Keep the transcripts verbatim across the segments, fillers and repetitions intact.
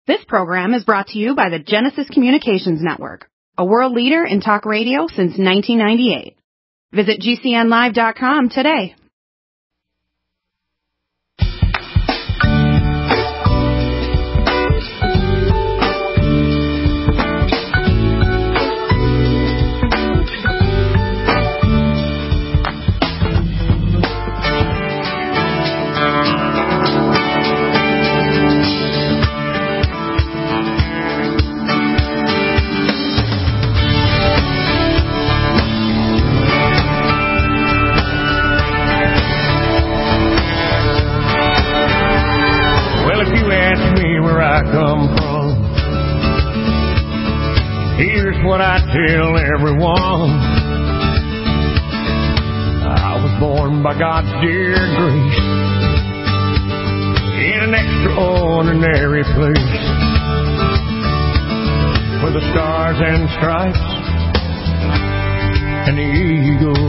This program is brought to you by the Genesis Communications Network, a world leader in talk radio since nineteen ninety-eight. Visit G C N live dot com today. What I tell everyone, I was born by God's dear grace in an extraordinary place where the stars and stripes and the eagle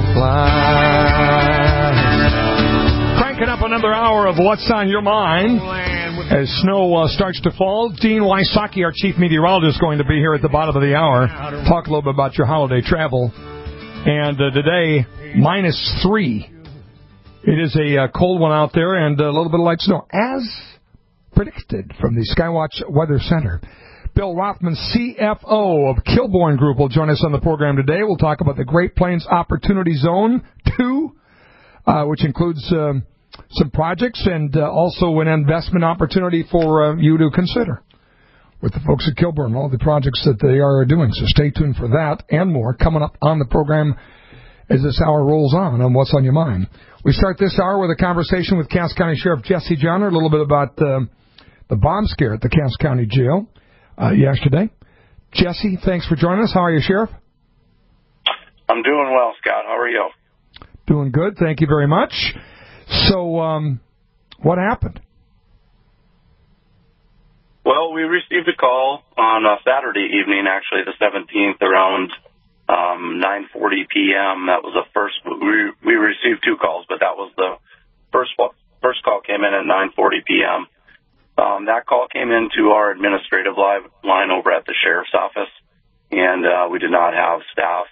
flies. Cranking up another hour of What's on Your Mind. As snow uh, starts to fall, Dean Wysocki, our chief meteorologist, is going to be here at the bottom of the hour. Talk a little bit about your holiday travel. And uh, today, minus three. It is a uh, cold one out there and a little bit of light snow, as predicted from the Skywatch Weather Center. Bill Rothman, C F O of Kilbourne Group, will join us on the program today. We'll talk about the Great Plains Opportunity Zone two, uh, which includes Um, some projects and uh, also an investment opportunity for uh, you to consider with the folks at Kilbourne, all the projects that they are doing. So stay tuned for that and more coming up on the program as this hour rolls on on What's on Your Mind. We start this hour with a conversation with Cass County Sheriff Jesse Johnner, a little bit about uh, the bomb scare at the Cass County Jail uh, yesterday. Jesse, thanks for joining us. How are you, Sheriff? I'm doing well, Scott. How are you? Doing good. Thank you very much. So, um, what happened? Well, we received a call on a Saturday evening, actually the seventeenth, around um, nine forty p.m. That was the first. We we received two calls, but that was the first first call came in at nine forty p.m. Um, that call came into our administrative live line over at the sheriff's office, and uh, we did not have staff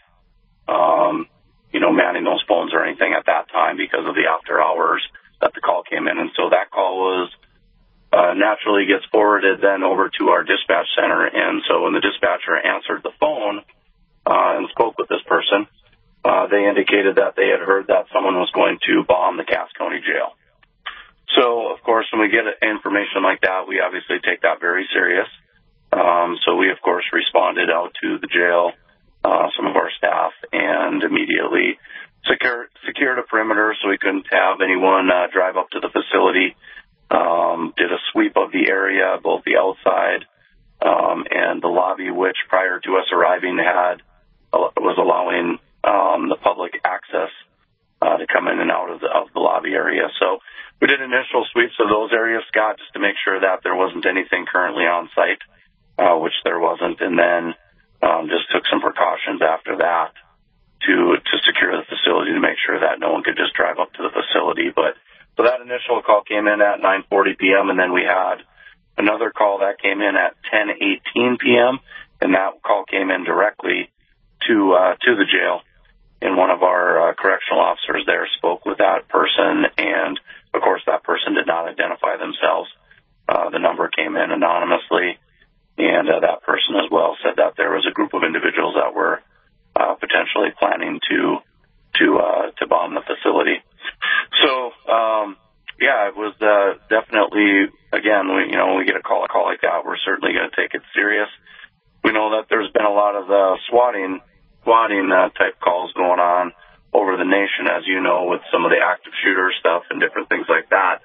Um, you know, manning those phones or anything at that time because of the after hours that the call came in. And so that call was uh, naturally gets forwarded then over to our dispatch center. And so when the dispatcher answered the phone uh, and spoke with this person, uh, they indicated that they had heard that someone was going to bomb the Cass County Jail. So, of course, when we get information like that, we obviously take that very serious. Um, so we, of course, responded out to the jail, Uh, some of our staff, and immediately secure, secured a perimeter so we couldn't have anyone uh, drive up to the facility. Um, did a sweep of the area, both the outside um, and the lobby, which prior to us arriving had uh, was allowing um, the public access uh, to come in and out of the, of the lobby area. So we did initial sweeps of those areas, Scott, just to make sure that there wasn't anything currently on site, uh, which there wasn't, and then Um, just took some precautions after that to to secure the facility to make sure that no one could just drive up to the facility. But so that initial call came in at nine forty p.m. and then we had another call that came in at ten eighteen p.m. and that call came in directly to uh, to the jail. And one of our uh, correctional officers there spoke with that person, and of course that person did not identify themselves. Uh, the number came in anonymously. And uh, that person as well said that there was a group of individuals that were uh, potentially planning to to uh, to bomb the facility. So um, yeah, it was uh, definitely again, we, you know, when we get a call a call like that, we're certainly going to take it serious. We know that there's been a lot of uh, swatting swatting uh, type calls going on over the nation, as you know, with some of the active shooter stuff and different things like that.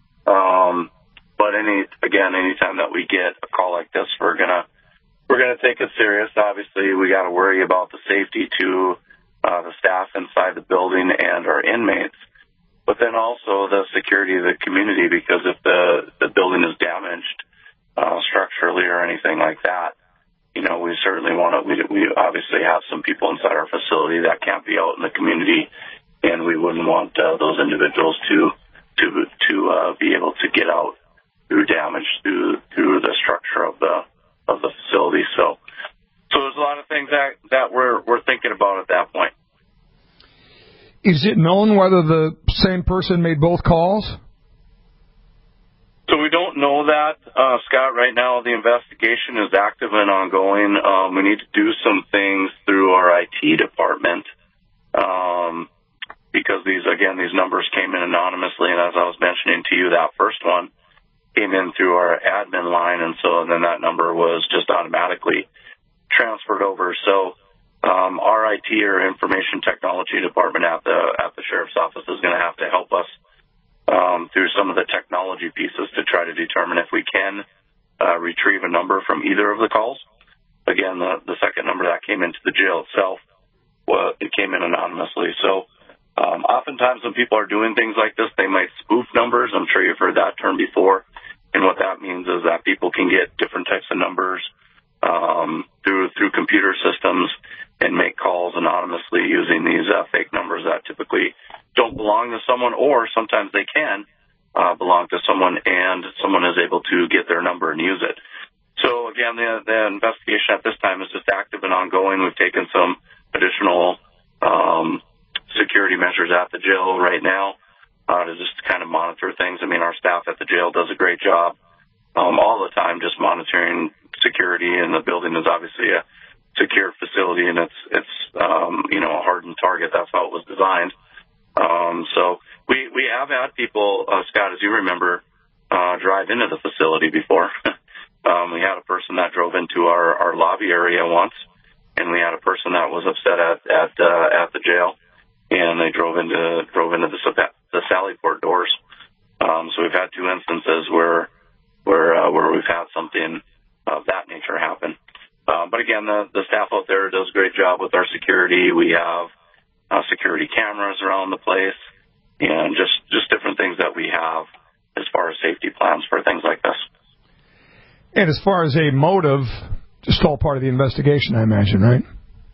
Um, But any again, anytime that we get a call like this, we're gonna we're gonna take it serious. Obviously, we got to worry about the safety to uh, the staff inside the building and our inmates, but then also the security of the community. Because if the the building is damaged uh, structurally or anything like that, you know, we certainly want to. We we obviously have some people inside our facility that can't be out in the community, and we wouldn't want uh, those individuals to to to uh, be able to get out through damage through through the structure of the of the facility. So, so there's a lot of things that that we're we're thinking about at that point. Is it known whether the same person made both calls? So we don't know that, uh, Scott. Right now, the investigation is active and ongoing. Um, we need to do some things through our I T department um, because these, again, these numbers came in anonymously, and as I was mentioning to you, that first one came in through our admin line, and so then that number was just automatically transferred over. So um, our I T or information technology department at the at the sheriff's office is going to have to help us Um, through some of the technology pieces to try to determine if we can uh, retrieve a number from either of the calls. Again, the, the second number that came into the jail itself, well, it came in anonymously. So um, oftentimes when people are doing things like this, they might spoof numbers. I'm sure you've heard that term before. And what that means is that people can get different types of numbers um, through through computer systems and make calls anonymously using these uh, fake numbers that typically don't belong to someone, or sometimes they can uh, belong to someone, and someone is able to get their number and use it. So, again, the, the investigation at this time is just active and ongoing. We've taken some additional um, security measures at the jail right now uh, to just kind of monitor things. I mean, our staff at the jail does a great job um, all the time just monitoring security, and the building is obviously a secure facility, and it's, it's um, you know, a hardened target. That's how it was designed. Um, so we, we have had people, uh, Scott, as you remember, uh, drive into the facility before. um, we had a person that drove into our, our lobby area once, and we had a person that was upset at, at, uh, at the jail, and they drove into, drove into the, the Sallyport doors. Um, so we've had two instances where, where, uh, where we've had something of that nature happen. Um, but again, the, the staff out there does a great job with our security. We have Uh, security cameras around the place, and just, just different things that we have as far as safety plans for things like this. And as far as a motive, just all part of the investigation, I imagine, right?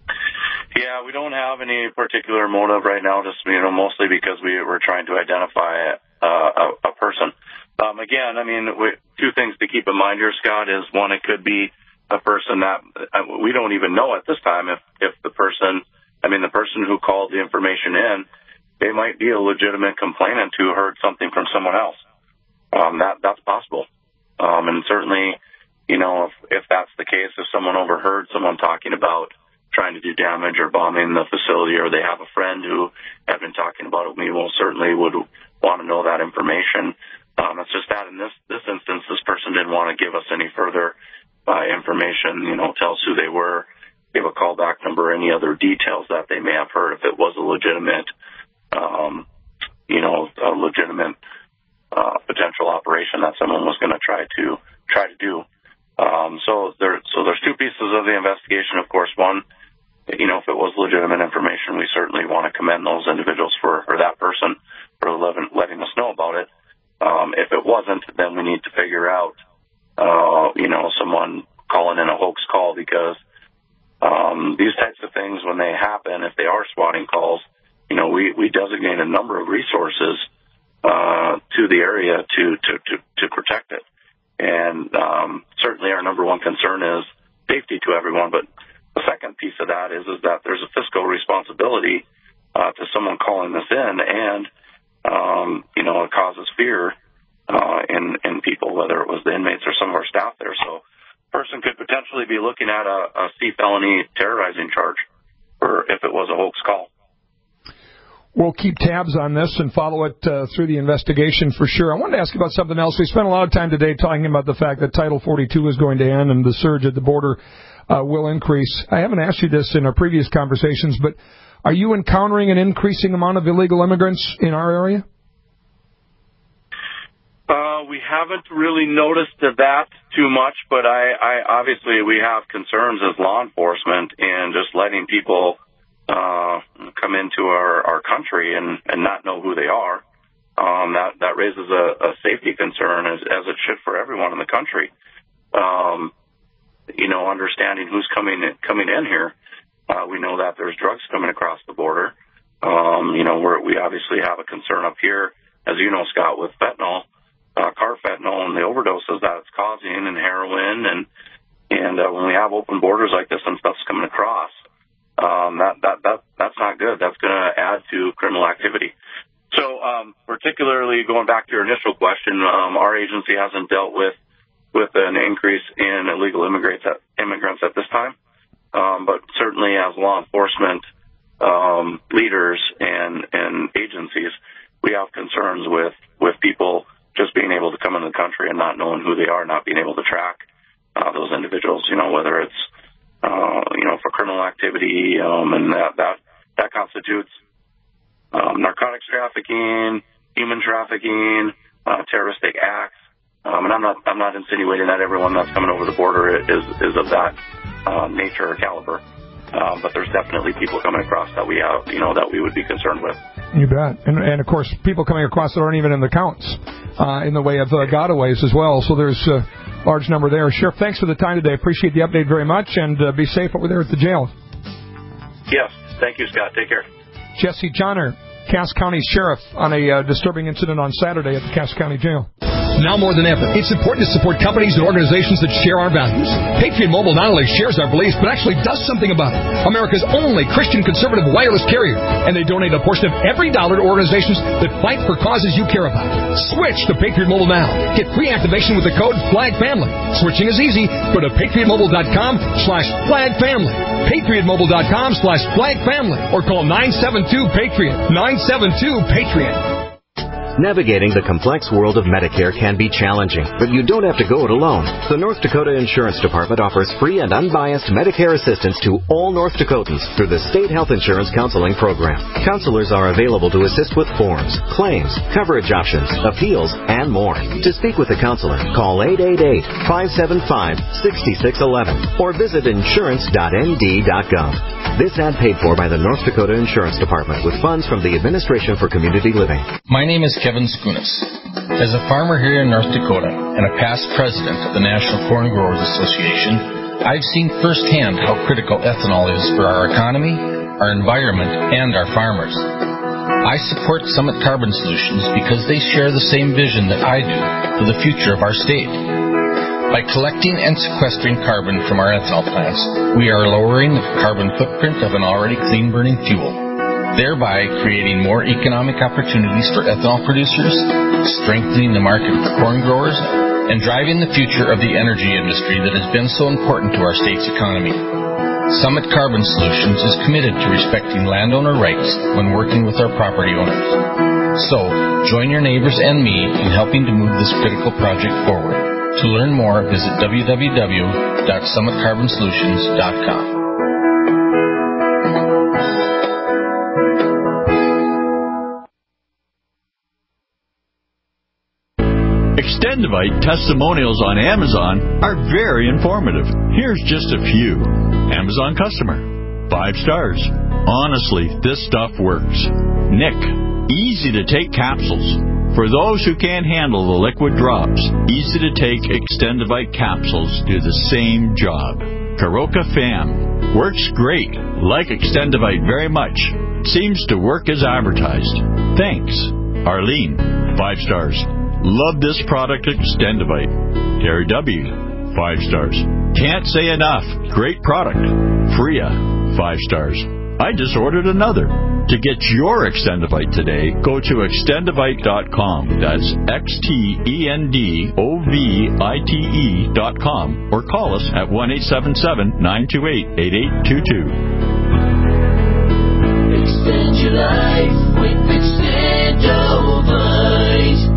Yeah, we don't have any particular motive right now, just, you know, mostly because we, we're trying to identify uh, a, a person. Um, again, I mean, we, two things to keep in mind here, Scott, is one, it could be a person that uh, we don't even know at this time if, if the person... I mean, the person who called the information in, they might be a legitimate complainant who heard something from someone else. Um, that that's possible. Um, and certainly, you know, if, if that's the case, if someone overheard someone talking about trying to do damage or bombing the facility, or they have a friend who had been talking about it, we will certainly would want to know that information. Um, it's just that in this, this instance, this person didn't want to give us any further uh, information, you know, tell us who they were, give a callback number, any other details that they may have heard, if it was a legitimate, um, you know, a legitimate uh, potential operation that someone was going to try to try to do. Um, so there, so there's two pieces of the investigation. Of course, one, you know, if it was legitimate information, we certainly want to commend those individuals for, or that person for letting, letting us know about it. Um, if it wasn't, then we need to figure out, uh, you know, someone calling in a hoax call, because Um, these types of things, when they happen, if they are swatting calls, you know, we, we designate a number of resources uh, to the area to, to, to, to protect it. And um, certainly our number one concern is safety to everyone. But the second piece of that is, is that there's a fiscal responsibility uh, to someone calling this in, and, um, you know, it causes fear uh, in, in people, whether it was the inmates or some of our staff there. So person could potentially be looking at a, a C felony terrorizing charge, or if it was a hoax call. We'll keep tabs on this and follow it uh, through the investigation for sure. I wanted to ask you about something else. We spent a lot of time today talking about the fact that Title forty-two is going to end and the surge at the border uh, will increase. I haven't asked you this in our previous conversations, but are you encountering an increasing amount of illegal immigrants in our area? Uh, we haven't really noticed that too much, but I, I obviously we have concerns as law enforcement in just letting people uh, come into our, our country and, and not know who they are. Um, that that raises a, a safety concern, as, as it should for everyone in the country. Um, you know, understanding who's coming in, coming in here. Uh, we know that there's drugs coming across the border. Um, you know, we're, we obviously have a concern up here, as you know, Scott, with fentanyl. Uh, car fentanyl and the overdoses that it's causing, and heroin, and and uh, when we have open borders like this and stuff's coming across, um, that that that that's not good. That's going to add to criminal activity. So, um, particularly going back to your initial question, um, our agency hasn't dealt with with an increase in illegal immigrants at, immigrants at this time, um, but certainly as law enforcement um, leaders and and agencies, we have concerns with, with people just being able to come into the country and not knowing who they are, not being able to track uh, those individuals, you know, whether it's, uh, you know, for criminal activity, um, and that, that, that constitutes um, narcotics trafficking, human trafficking, uh, terroristic acts. Um, and I'm not, I'm not insinuating that everyone that's coming over the border is, is of that uh, nature or caliber. Um, but there's definitely people coming across that we have, you know, that we would be concerned with. You bet. And, and of course, people coming across that aren't even in the counts, uh, in the way of uh, gotaways as well. So there's a large number there. Sheriff, thanks for the time today. Appreciate the update very much, and uh, be safe over there at the jail. Yes. Thank you, Scott. Take care. Jesse Johnner, Cass County Sheriff, on a uh, disturbing incident on Saturday at the Cass County Jail. Now more than ever, it's important to support companies and organizations that share our values. Patriot Mobile not only shares our beliefs, but actually does something about it. America's only Christian conservative wireless carrier. And they donate a portion of every dollar to organizations that fight for causes you care about. Switch to Patriot Mobile now. Get free activation with the code FLAGFAMILY. Switching is easy. Go to patriotmobile.com slash FLAGFAMILY. patriotmobile.com slash FLAGFAMILY. Or call nine seven two PATRIOT. nine seven two PATRIOT. Navigating the complex world of Medicare can be challenging, but you don't have to go it alone. The North Dakota Insurance Department offers free and unbiased Medicare assistance to all North Dakotans through the State Health Insurance Counseling Program. Counselors are available to assist with forms, claims, coverage options, appeals, and more. To speak with a counselor, call eight eight eight, five seven five, six six one one or visit insurance dot n d dot gov. This ad paid for by the North Dakota Insurance Department with funds from the Administration for Community Living. My name is Kevin Skunas. As a farmer here in North Dakota and a past president of the National Corn Growers Association, I've seen firsthand how critical ethanol is for our economy, our environment, and our farmers. I support Summit Carbon Solutions because they share the same vision that I do for the future of our state. By collecting and sequestering carbon from our ethanol plants, we are lowering the carbon footprint of an already clean-burning fuel, thereby creating more economic opportunities for ethanol producers, strengthening the market for corn growers, and driving the future of the energy industry that has been so important to our state's economy. Summit Carbon Solutions is committed to respecting landowner rights when working with our property owners. So, join your neighbors and me in helping to move this critical project forward. To learn more, visit w w w dot summit carbon solutions dot com. Extendivite testimonials on Amazon are very informative. Here's just a few. Amazon customer. Five stars. Honestly, this stuff works. Nick. Easy to take capsules. For those who can't handle the liquid drops, easy to take Extendivite capsules do the same job. Karoka Fam. Works great. Like Extendivite very much. Seems to work as advertised. Thanks. Arlene. Five stars. Love this product, Extendivite. Terry W. Five stars. Can't say enough. Great product. Freya. Five stars. I just ordered another. To get your Extendivite today, go to extendivite dot com. That's X T E N D O V I T E dot com. Or call us at one eight seven seven, nine two eight, eight eight two two. Extend your life with Extendivite.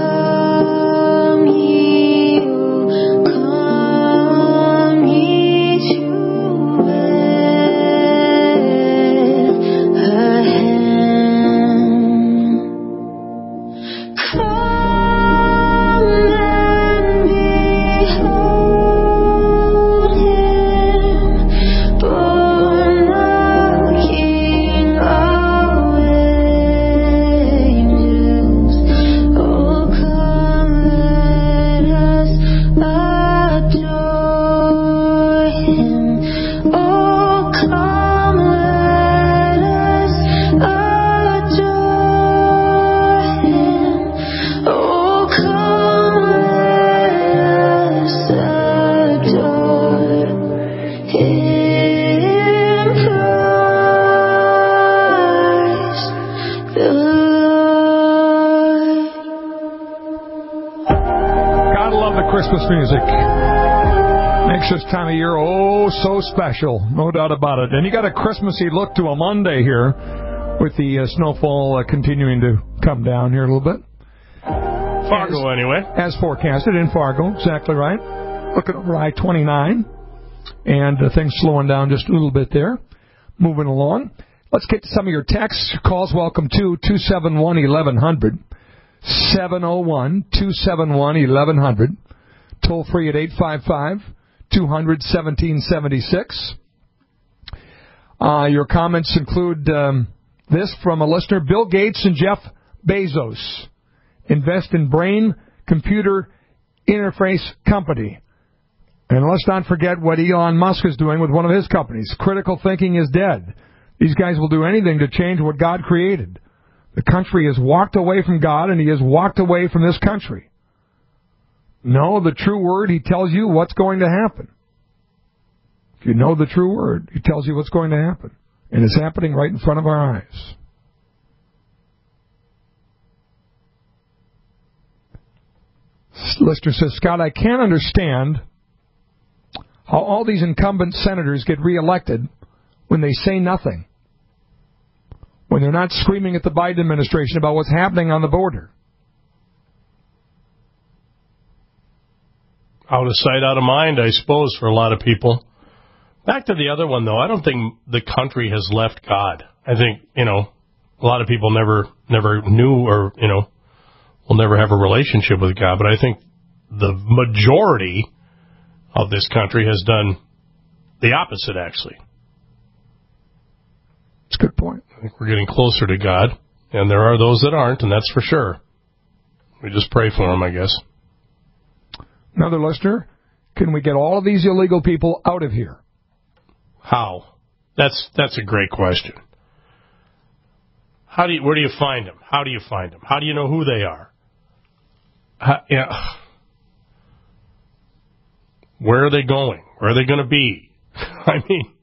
Come ye Christmas music. Makes this time of year oh so special, no doubt about it. And you got a Christmassy look to a Monday here with the uh, snowfall uh, continuing to come down here a little bit. Fargo, as, anyway. As forecasted in Fargo, exactly right. Looking over I twenty-nine, and uh, things slowing down just a little bit there. Moving along. Let's get to some of your texts. Calls welcome to two seven one, eleven hundred. seven oh one, two seven one, eleven hundred. Toll free at eight five five, two hundred, seventeen seventy-six. Uh, your comments include um, this from a listener. Bill Gates and Jeff Bezos invest in brain computer interface company. And let's not forget what Elon Musk is doing with one of his companies. Critical thinking is dead. These guys will do anything to change what God created. The country has walked away from God, and he has walked away from this country. Know the true word, he tells you what's going to happen. If you know the true word, he tells you what's going to happen. And it's happening right in front of our eyes. Listener says, Scott, I can't understand how all these incumbent senators get reelected when they say nothing. When they're not screaming at the Biden administration about what's happening on the border. Out of sight, out of mind, I suppose, for a lot of people. Back to the other one, though, I don't think the country has left God. I think, you know, a lot of people never never knew or, you know, will never have a relationship with God. But I think the majority of this country has done the opposite, actually. That's a good point. I think we're getting closer to God, and there are those that aren't, and that's for sure. We just pray for them, I guess. Another listener, can we get all of these illegal people out of here? How? That's that's a great question. How do you, where do you find them? How do you find them? How do you know who they are? How, yeah. Where are they going? Where are they going to be? I mean,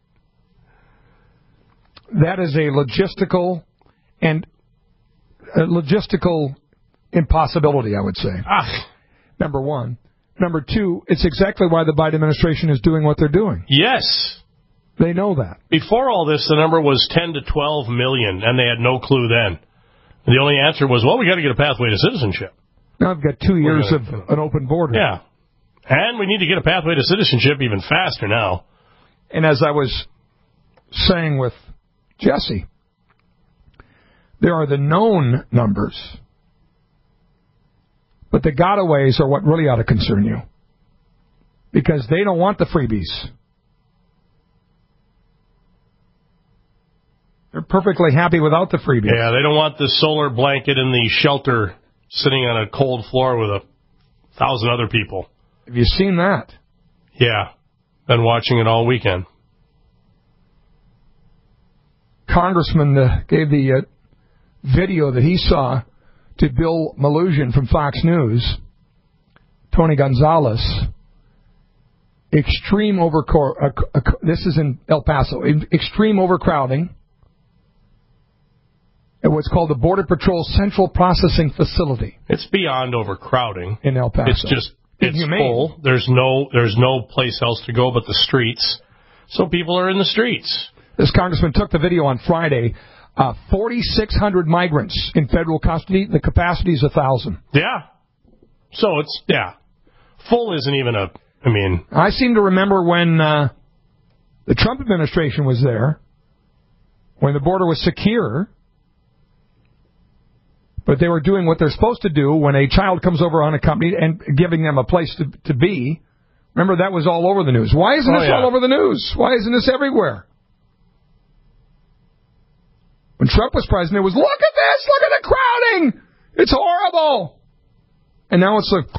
that is a logistical and a logistical impossibility, I would say. Ah. Number one. Number two, it's exactly why the Biden administration is doing what they're doing. Yes. They know that. Before all this, the number was ten to twelve million, and they had no clue then. The only answer was, well, we got to get a pathway to citizenship. Now I've got two years of an open border. Yeah. And we need to get a pathway to citizenship even faster now. And as I was saying with Jesse, there are the known numbers, but the gotaways are what really ought to concern you, because they don't want the freebies. They're perfectly happy without the freebies. Yeah, they don't want the solar blanket in the shelter sitting on a cold floor with a thousand other people. Have you seen that? Yeah, been watching it all weekend. Congressman uh, gave the uh, video that he saw to Bill Malugin from Fox News, Tony Gonzalez. Extreme overcrowding. Uh, uh, this is in El Paso. Extreme overcrowding at what's called the Border Patrol Central Processing Facility. It's beyond overcrowding in El Paso. It's just it's Inhumane. Full. There's no there's no place else to go but the streets. So people are in the streets. This congressman took the video on Friday. Uh, forty-six hundred migrants in federal custody. The capacity is one thousand. Yeah. So it's, yeah. Full isn't even a, I mean. I seem to remember when uh, the Trump administration was there, when the border was secure, but they were doing what they're supposed to do when a child comes over unaccompanied and giving them a place to, to be. Remember, that was all over the news. Why isn't oh, this yeah. all over the news? Why isn't this everywhere? When Trump was president, it was, look at this, look at the crowding. It's horrible. And now it's like...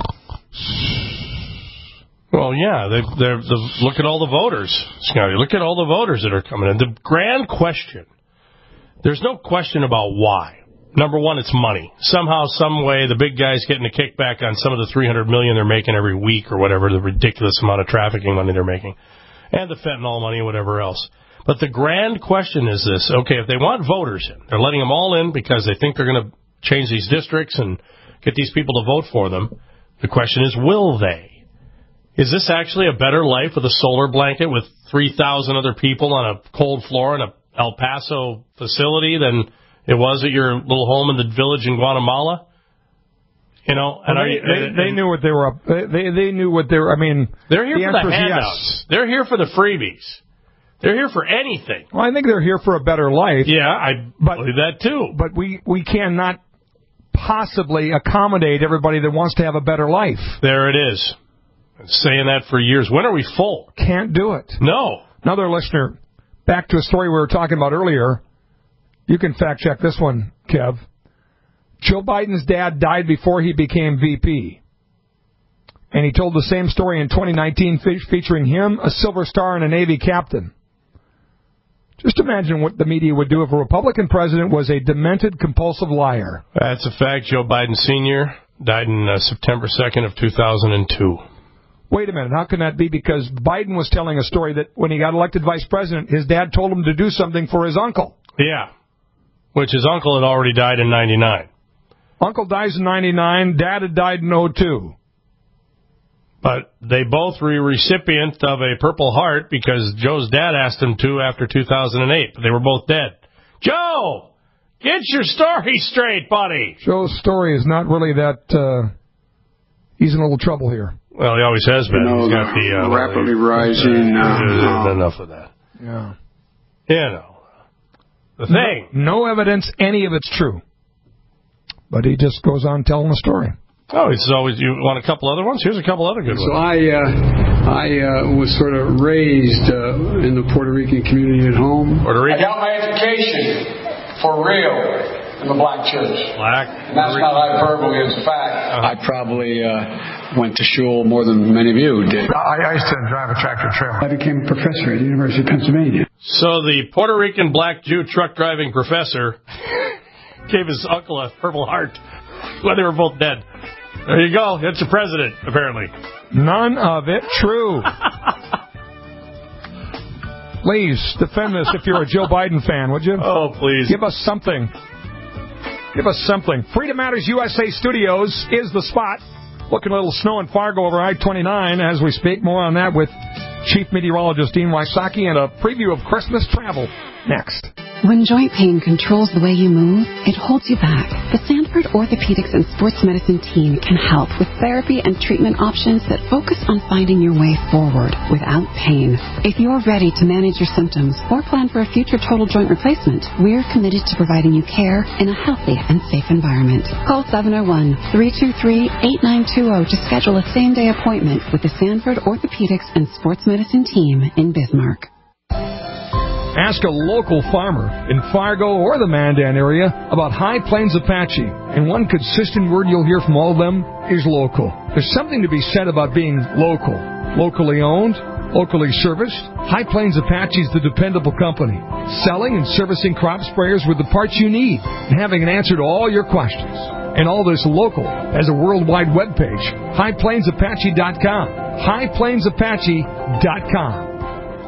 Well, yeah, they, they're, the, look at all the voters, Scotty. Look at all the voters that are coming in. The grand question, there's no question about why. Number one, it's money. Somehow, some way, the big guy's getting a kickback on some of the three hundred million dollars they're making every week or whatever, the ridiculous amount of trafficking money they're making, and the fentanyl money and whatever else. But the grand question is this. Okay, if they want voters in, they're letting them all in because they think they're going to change these districts and get these people to vote for them. The question is, will they? Is this actually a better life with a solar blanket with three thousand other people on a cold floor in a El Paso facility than it was at your little home in the village in Guatemala? You know, and well, they, I, they, they knew what they were up. They, they they knew what they were. I mean, they're here the for the answer is handouts. yes. They're here for the freebies. They're here for anything. Well, I think they're here for a better life. Yeah, I but, believe that too. But we we cannot possibly accommodate everybody that wants to have a better life. There it is. Been saying that for years. When are we full? Can't do it. No. Another listener. Back to a story we were talking about earlier. You can fact check this one, Kev. Joe Biden's dad died before he became V P. And he told the same story in twenty nineteen fe- featuring him, a Silver Star, and a Navy captain. Just imagine what the media would do if a Republican president was a demented, compulsive liar. That's a fact. Joe Biden Senior died on uh, September second of two thousand two. Wait a minute. How can that be? Because Biden was telling a story that when he got elected vice president, his dad told him to do something for his uncle. Yeah. Which his uncle had already died in ninety-nine. Uncle dies in ninety-nine. Dad had died in oh two. But they both were recipient of a Purple Heart because Joe's dad asked him to after two thousand eight. But they were both dead. Joe, get your story straight, buddy. Joe's story is not really that... Uh, he's in a little trouble here. Well, he always has been. You know, He's got the... Uh, rapidly the, rising... Uh, uh, enough of that. Yeah. You know. The thing. No, no evidence any of it's true. But he just goes on telling the story. Oh, it's always, you want a couple other ones? Here's a couple other good so ones. So I, uh, I uh, was sort of raised uh, in the Puerto Rican community at home. Puerto Rican? I got my education for real in the black church. Black? And that's not hyperbole, it's a fact. Uh-huh. I probably uh, went to shul more than many of you did. I, I used to drive a tractor trailer. I became a professor at the University of Pennsylvania. So the Puerto Rican black Jew truck driving professor gave his uncle a Purple Heart when they were both dead. There you go. That's your president, apparently. None of it true. Please, defend this if you're a Joe Biden fan, would you? Oh, please. Give us something. Give us something. Freedom Matters U S A Studios is the spot. Looking a little snow in Fargo over I twenty-nine as we speak. More on that with Chief Meteorologist Dean Wysocki and a preview of Christmas travel next. When joint pain controls the way you move, it holds you back. The Sanford Orthopedics and Sports Medicine team can help with therapy and treatment options that focus on finding your way forward without pain. If you're ready to manage your symptoms or plan for a future total joint replacement, we're committed to providing you care in a healthy and safe environment. Call seven oh one, three two three, eight nine two zero to schedule a same-day appointment with the Sanford Orthopedics and Sports Medicine team in Bismarck. Ask a local farmer in Fargo or the Mandan area about High Plains Apache, and one consistent word you'll hear from all of them is local. There's something to be said about being local. Locally owned, locally serviced, High Plains Apache is the dependable company, selling and servicing crop sprayers with the parts you need and having an answer to all your questions. And all this local has a worldwide webpage, high plains apache dot com, high plains apache dot com.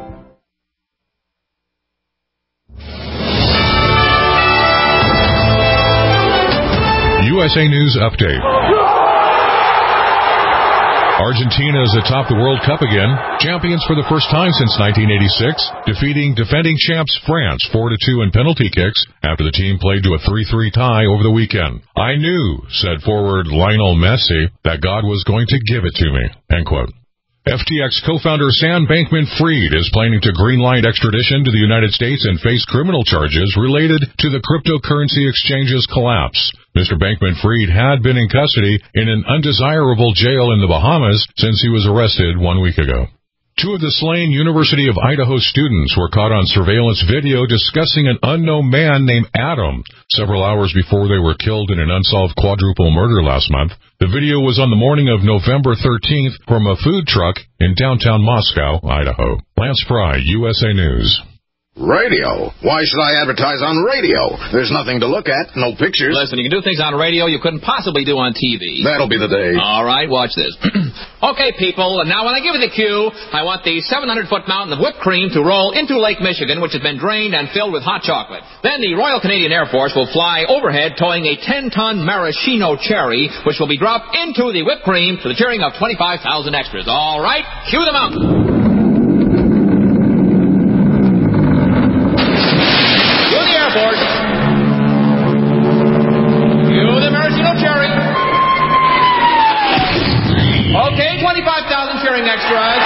U S A News Update. Argentina is atop the World Cup again, champions for the first time since nineteen eighty-six, defeating defending champs France four to two in penalty kicks after the team played to a three three tie over the weekend. I knew, said forward Lionel Messi, that God was going to give it to me. End quote. F T X co-founder Sam Bankman-Fried is planning to greenlight extradition to the United States and face criminal charges related to the cryptocurrency exchange's collapse. Mister Bankman-Fried had been in custody in an undesirable jail in the Bahamas since he was arrested one week ago. Two of the slain University of Idaho students were caught on surveillance video discussing an unknown man named Adam several hours before they were killed in an unsolved quadruple murder last month. The video was on the morning of November thirteenth from a food truck in downtown Moscow, Idaho. Lance Fry, U S A News. Radio? Why should I advertise on radio? There's nothing to look at, no pictures. Listen, you can do things on radio you couldn't possibly do on T V. That'll be the day. All right, watch this. Okay, people, and now when I give you the cue, I want the seven hundred foot mountain of whipped cream to roll into Lake Michigan, which has been drained and filled with hot chocolate. Then the Royal Canadian Air Force will fly overhead towing a ten ton maraschino cherry, which will be dropped into the whipped cream to the cheering of twenty-five thousand extras. All right, cue the mountain. Cue the Air Force. Cue the maraschino cherry. Okay, twenty-five thousand cheering extras.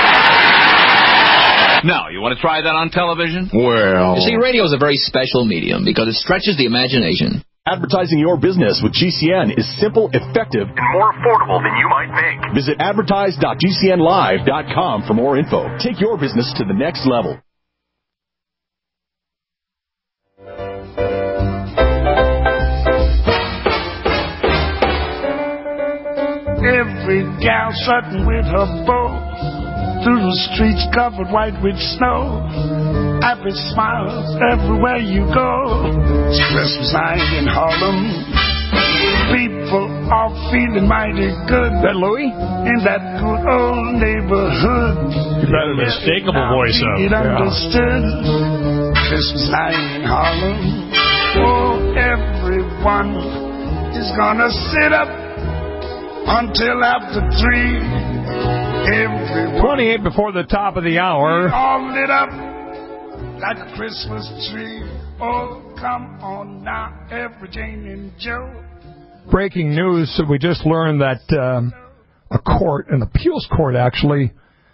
Now, you want to try that on television? Well... You see, radio is a very special medium because it stretches the imagination. Advertising your business with G C N is simple, effective, and more affordable than you might think. Visit advertise dot G C N live dot com for more info. Take your business to the next level. Every gal strutting with her bow through the streets covered white with snow. Happy smiles everywhere you go. It's Christmas night in Harlem. People are feeling mighty good. That Louis? In that good old neighborhood. You've got an unmistakable voice up. It understood. Yeah. Christmas night in Harlem. Oh, everyone is gonna sit up until after three. Everyone twenty-eight before the top of the hour. All lit up like a Christmas tree. Oh, come on now, every Jane and Joe. Breaking news, we just learned that um, a court, an appeals court actually,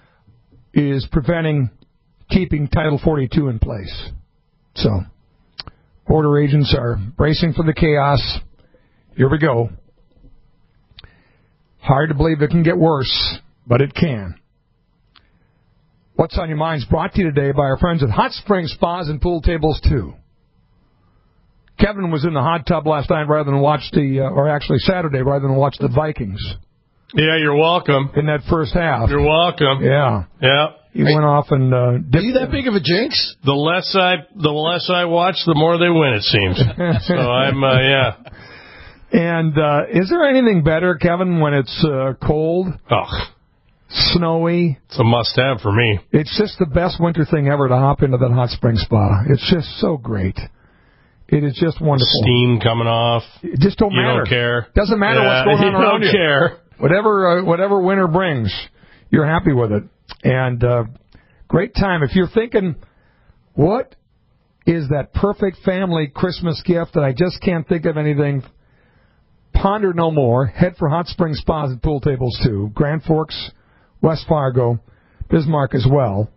is preventing keeping Title forty-two in place. So, border agents are bracing for the chaos. Here we go. Hard to believe it can get worse, but it can. What's on Your Mind is brought to you today by our friends at Hot Springs Spas and Pool Tables two. Kevin was in the hot tub last night rather than watch the, uh, or actually Saturday rather than watch the Vikings. Yeah, you're welcome. In that first half. You're welcome. Yeah. Yeah. He went off and uh, dipped. Are you that big of a jinx? The less I, the less I watch, the more they win. It seems. So I'm, uh, yeah. And uh, is there anything better, Kevin, when it's uh, cold, Ugh. snowy? It's a must-have for me. It's just the best winter thing ever to hop into that hot spring spa. It's just so great. It is just wonderful. Steam coming off. It just don't you matter. You don't care. Doesn't matter yeah, what's going on you around don't you. care. Whatever, uh, whatever winter brings, you're happy with it. And uh, great time. If you're thinking, what is that perfect family Christmas gift that I just can't think of anything, ponder no more. Head for Hot Springs Spas and Pool Tables too. Grand Forks, West Fargo, Bismarck as well.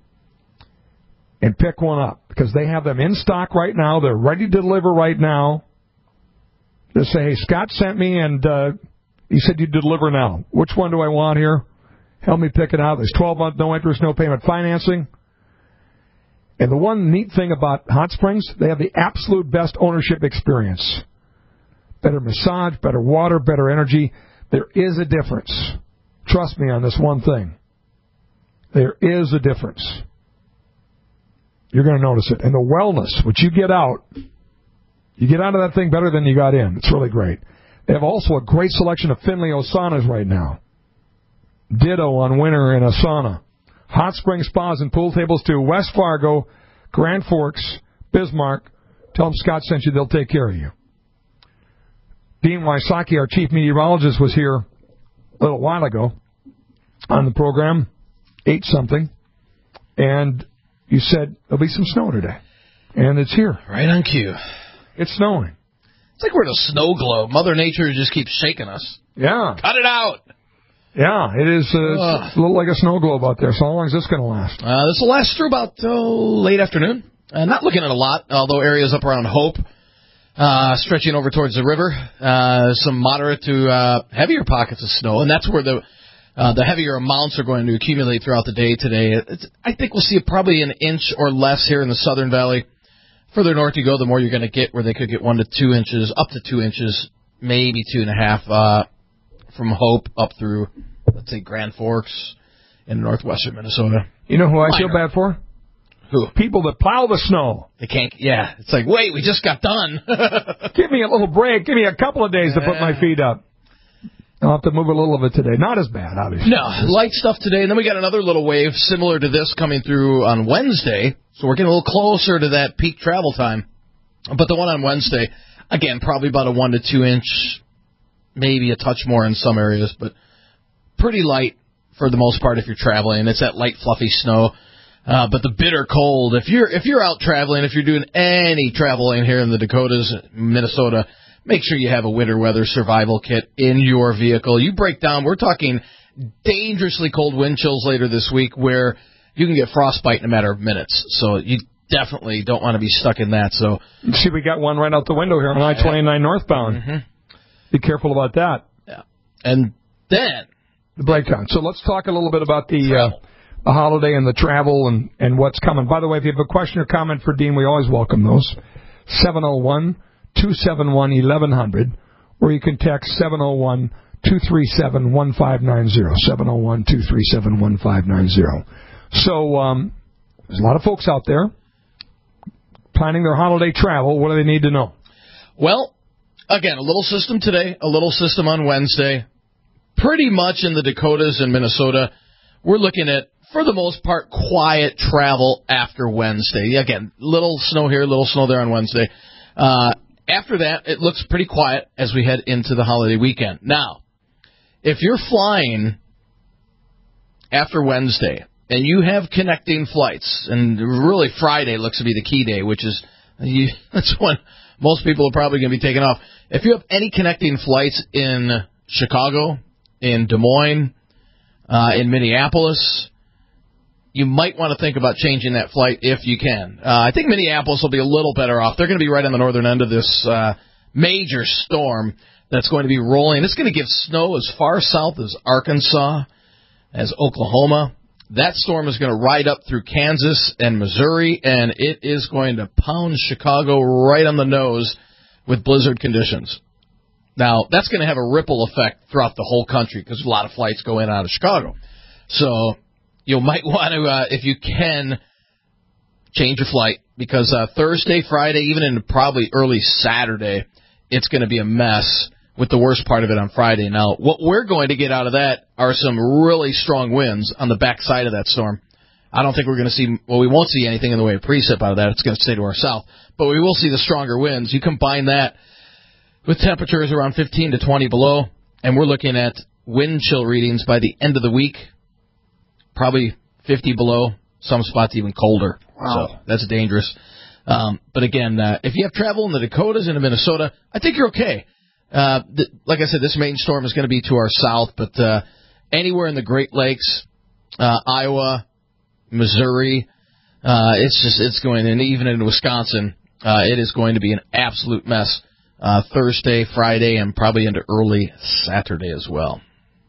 And pick one up because they have them in stock right now. They're ready to deliver right now. Just say, hey, Scott sent me and uh, he said you'd deliver now. Which one do I want here? Help me pick it out. There's twelve month, no interest, no payment financing. And the one neat thing about Hot Springs, they have the absolute best ownership experience. Better massage, better water, better energy. There is a difference. Trust me on this one thing. There is a difference. You're going to notice it. And the wellness, which you get out, you get out of that thing better than you got in. It's really great. They have also a great selection of Finley saunas right now. Ditto on winter in a sauna. Hot Spring Spas and Pool Tables too. West Fargo, Grand Forks, Bismarck. Tell them Scott sent you. They'll take care of you. Dean Wysocki, our chief meteorologist, was here a little while ago on the program, ate something, and you said there'll be some snow today. And it's here. Right on cue. It's snowing. It's like we're in a snow globe. Mother Nature just keeps shaking us. Yeah. Cut it out. Yeah, it is uh, it's a little like a snow globe out there. So how long is this going to last? Uh, this will last through about oh, late afternoon. Uh, not looking at a lot, although areas up around Hope, uh, stretching over towards the river. Uh, some moderate to uh, heavier pockets of snow, and that's where the uh, the heavier amounts are going to accumulate throughout the day today. It's, I think we'll see probably an inch or less here in the Southern Valley. Further north you go, the more you're going to get, where they could get one to two inches, up to two inches, maybe two and a half uh, from Hope up through, let's say, Grand Forks in northwestern Minnesota. You know who I Minor. feel bad for? Who? People that plow the snow. They can't, yeah. It's like, wait, we just got done. Give me a little break. Give me a couple of days to put my feet up. I'll have to move a little of it today. Not as bad, obviously. No, light stuff today. And then we got another little wave similar to this coming through on Wednesday. So we're getting a little closer to that peak travel time. But the one on Wednesday, again, probably about a one to two inch, maybe a touch more in some areas, but pretty light for the most part if you're traveling. It's that light, fluffy snow. Uh, but the bitter cold, if you're if you're out traveling, if you're doing any traveling here in the Dakotas, Minnesota, make sure you have a winter weather survival kit in your vehicle. You break down, we're talking dangerously cold wind chills later this week where you can get frostbite in a matter of minutes. So you definitely don't want to be stuck in that. So see, we got one right out the window here on I twenty-nine northbound. Mm-hmm. Be careful about that. Yeah. And then the breakdown. So let's talk a little bit about the uh, the holiday and the travel and, and what's coming. By the way, if you have a question or comment for Dean, we always welcome those. seven oh one, two seven one, eleven hundred, or you can text seven oh one, two three seven, one five nine zero, seven oh one, two three seven, one five nine zero. So um, there's a lot of folks out there planning their holiday travel. What do they need to know? Well, again, a little system today, a little system on Wednesday. Pretty much in the Dakotas and Minnesota, we're looking at, for the most part, quiet travel after Wednesday. Again, little snow here, little snow there on Wednesday. Uh, after that, it looks pretty quiet as we head into the holiday weekend. Now, if you're flying after Wednesday and you have connecting flights, and really Friday looks to be the key day, which is you, that's when most people are probably going to be taking off. If you have any connecting flights in Chicago, in Des Moines, uh, in Minneapolis, you might want to think about changing that flight if you can. Uh, I think Minneapolis will be a little better off. They're going to be right on the northern end of this uh, major storm that's going to be rolling. It's going to give snow as far south as Arkansas, as Oklahoma. That storm is going to ride up through Kansas and Missouri, and it is going to pound Chicago right on the nose with blizzard conditions. Now, that's going to have a ripple effect throughout the whole country because a lot of flights go in and out of Chicago. So you might want to, uh, if you can, change your flight because uh, Thursday, Friday, even into probably early Saturday, it's going to be a mess with the worst part of it on Friday. Now, what we're going to get out of that are some really strong winds on the backside of that storm. I don't think we're going to see, well, we won't see anything in the way of precip out of that. It's going to stay to our south. But we will see the stronger winds. You combine that with temperatures around fifteen to twenty below, and we're looking at wind chill readings by the end of the week, probably fifty below, some spots even colder. Wow. So that's dangerous. Um, but again, uh, if you have travel in the Dakotas and in Minnesota, I think you're okay. Uh, th- like I said, this main storm is going to be to our south, but uh, anywhere in the Great Lakes, uh, Iowa, Missouri, uh, it's just it's going, and even in Wisconsin, uh, it is going to be an absolute mess. Uh, Thursday, Friday, and probably into early Saturday as well.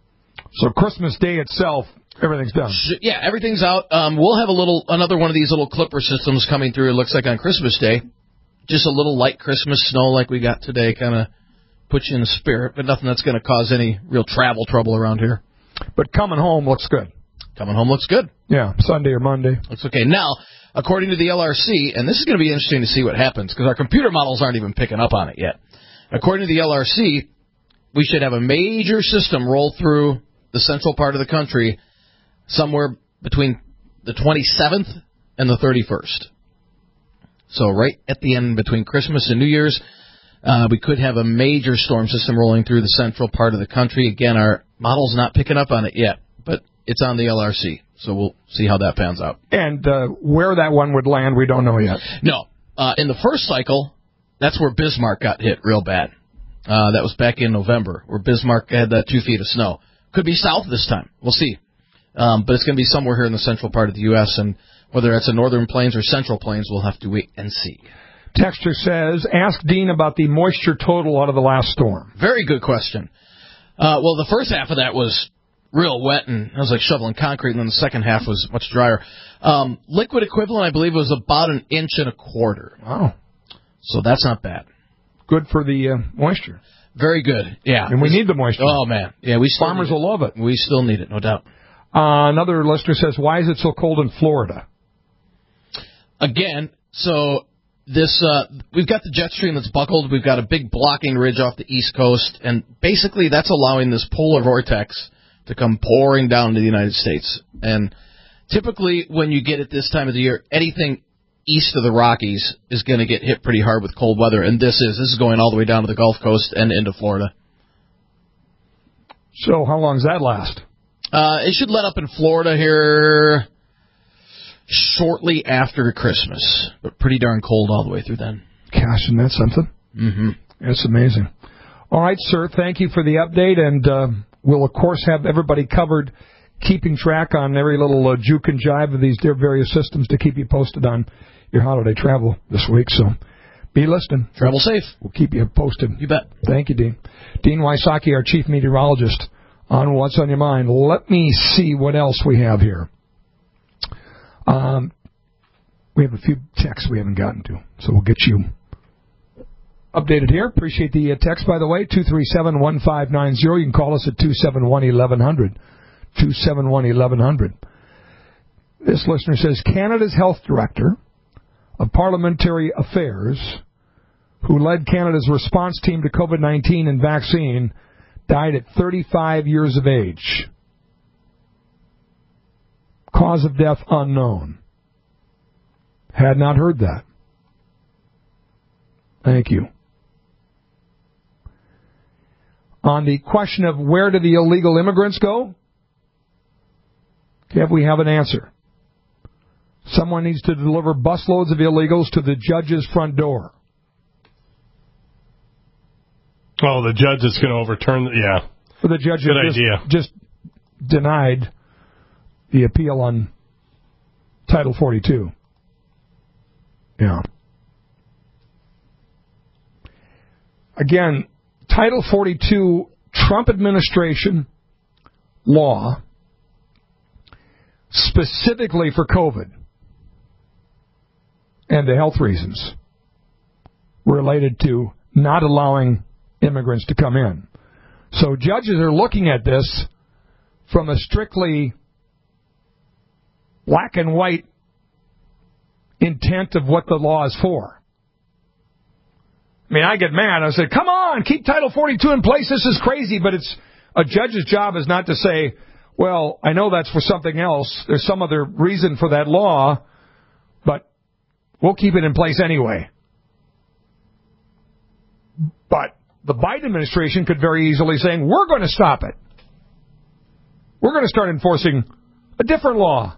So Christmas Day itself, everything's done. Yeah, everything's out. Um, we'll have a little, another one of these little clipper systems coming through. It looks like on Christmas Day, just a little light Christmas snow like we got today, kind of puts you in the spirit, but nothing that's going to cause any real travel trouble around here. But coming home looks good. Coming home looks good. Yeah, Sunday or Monday. Looks okay. Now, according to the L R C, and this is going to be interesting to see what happens because our computer models aren't even picking up on it yet. According to the L R C, we should have a major system roll through the central part of the country somewhere between the twenty-seventh and the thirty-first. So right at the end between Christmas and New Year's, uh, we could have a major storm system rolling through the central part of the country. Again, our model's not picking up on it yet, but it's on the L R C. So we'll see how that pans out. And uh, where that one would land, we don't know yet. No. Uh, in the first cycle, that's where Bismarck got hit real bad. Uh, that was back in November, where Bismarck had that two feet of snow. Could be south this time. We'll see. Um, but it's going to be somewhere here in the central part of the U S, and whether it's the northern plains or central plains, we'll have to wait and see. Texter says, ask Dean about the moisture total out of the last storm. Very good question. Uh, well, the first half of that was real wet, and it was like shoveling concrete, and then the second half was much drier. Um, liquid equivalent, I believe, was about an inch and a quarter. Wow. So that's not bad. Good for the uh, moisture. Very good, yeah. And we need the moisture. Oh, man. Yeah, we still Farmers will love it. We still need it, no doubt. Uh, another listener says, why is it so cold in Florida? Again, so this uh, we've got the jet stream that's buckled. We've got a big blocking ridge off the east coast, and basically that's allowing this polar vortex to come pouring down to the United States. And typically when you get it this time of the year, anything east of the Rockies is going to get hit pretty hard with cold weather, and this is this is going all the way down to the Gulf Coast and into Florida. So how long does that last? Uh, it should let up in Florida here shortly after Christmas, but pretty darn cold all the way through then. Gosh, isn't that something? Mm-hmm. That's amazing. All right, sir, thank you for the update, and uh, we'll, of course, have everybody covered, keeping track on every little uh, juke and jive of these dear various systems to keep you posted on your holiday travel this week. So be listening. Travel safe. We'll keep you posted. You bet. Thank you, Dean. Dean Wysocki, our chief meteorologist, on What's on Your Mind. Let me see what else we have here. Um, we have a few texts we haven't gotten to, so we'll get you updated here. Appreciate the uh, text, by the way, two three seven, one five nine zero. You can call us at two seven one, eleven hundred, two seven one, eleven hundred. This listener says, Canada's health director of parliamentary affairs, who led Canada's response team to COVID nineteen and vaccine, died at thirty-five years of age. Cause of death unknown. Had not heard that. Thank you. On the question of where do the illegal immigrants go, Kev, we have an answer. Someone needs to deliver busloads of illegals to the judge's front door. Oh, the judge is going to overturn the, yeah. Well, the judge Good just, idea. just denied the appeal on Title forty-two. Yeah. Again, Title forty-two, Trump administration law, specifically for COVID and the health reasons related to not allowing immigrants to come in. So judges are looking at this from a strictly black and white intent of what the law is for. I mean, I get mad. I say, come on, keep Title forty-two in place. This is crazy. But it's a judge's job is not to say, well, I know that's for something else. There's some other reason for that law, but we'll keep it in place anyway. But the Biden administration could very easily say, we're going to stop it. We're going to start enforcing a different law.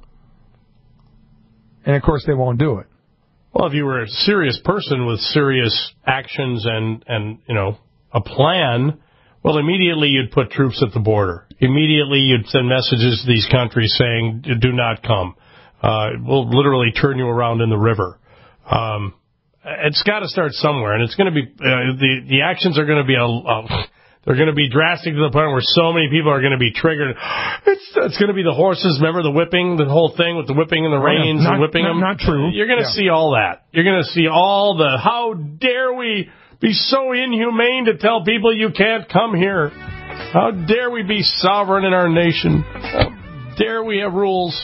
And, of course, they won't do it. Well, if you were a serious person with serious actions and, and you know, a plan, well, immediately you'd put troops at the border. Immediately you'd send messages to these countries saying, do not come. Uh, we'll literally turn you around in the river. Um, it's got to start somewhere, and it's going to be, uh, the, the actions are going to be, a, a, they're going to be drastic to the point where so many people are going to be triggered. It's, it's going to be the horses. Remember the whipping, the whole thing with the whipping and the reins not, and whipping not, them? Not true. You're going to yeah. see all that. You're going to see all the, how dare we be so inhumane to tell people you can't come here? How dare we be sovereign in our nation? How dare we have rules?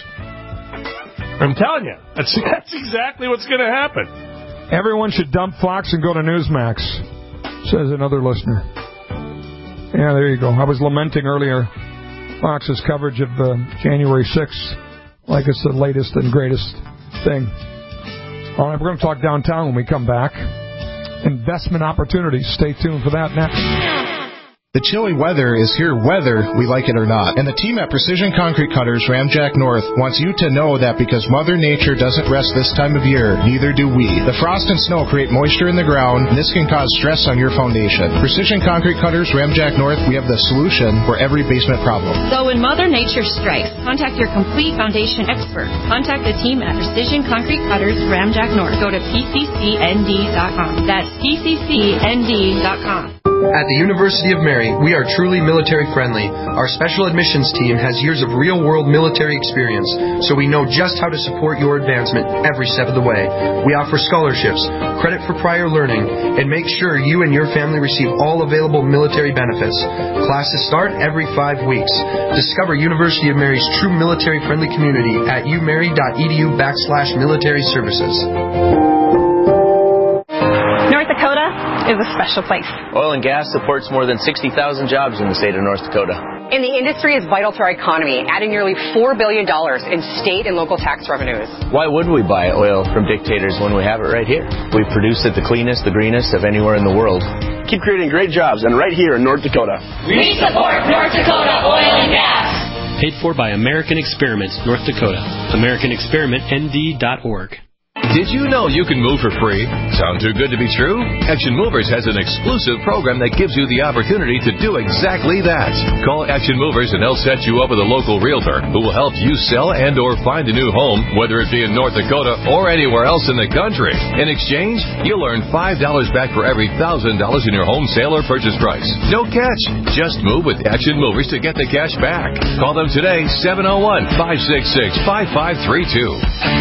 I'm telling you, that's, that's exactly what's going to happen. Everyone should dump Fox and go to Newsmax, says another listener. Yeah, there you go. I was lamenting earlier Fox's coverage of uh, January sixth, like it's the latest and greatest thing. All right, we're going to talk downtown when we come back. Investment opportunities. Stay tuned for that next. The chilly weather is here whether we like it or not. And the team at Precision Concrete Cutters Ramjack North wants you to know that because Mother Nature doesn't rest this time of year, neither do we. The frost and snow create moisture in the ground, and this can cause stress on your foundation. Precision Concrete Cutters Ramjack North, we have the solution for every basement problem. So when Mother Nature strikes, contact your complete foundation expert. Contact the team at Precision Concrete Cutters Ramjack North. Go to P C C N D dot com. That's P C C N D dot com. At the University of Mary, we are truly military-friendly. Our special admissions team has years of real-world military experience, so we know just how to support your advancement every step of the way. We offer scholarships, credit for prior learning, and make sure you and your family receive all available military benefits. Classes start every five weeks. Discover University of Mary's true military-friendly community at umary.edu backslash military services. is a special place. Oil and gas supports more than sixty thousand jobs in the state of North Dakota. And the industry is vital to our economy, adding nearly four billion dollars in state and local tax revenues. Why would we buy oil from dictators when we have it right here? We produce it the cleanest, the greenest of anywhere in the world. Keep creating great jobs, and right here in North Dakota. We support North Dakota Oil and Gas. Paid for by American Experiments, North Dakota. American Experiment N D dot org. Did you know you can move for free? Sound too good to be true? Action Movers has an exclusive program that gives you the opportunity to do exactly that. Call Action Movers and they'll set you up with a local realtor who will help you sell and or find a new home, whether it be in North Dakota or anywhere else in the country. In exchange, you'll earn five dollars back for every one thousand dollars in your home sale or purchase price. No catch. Just move with Action Movers to get the cash back. Call them today, seven oh one, five six six, five five three two.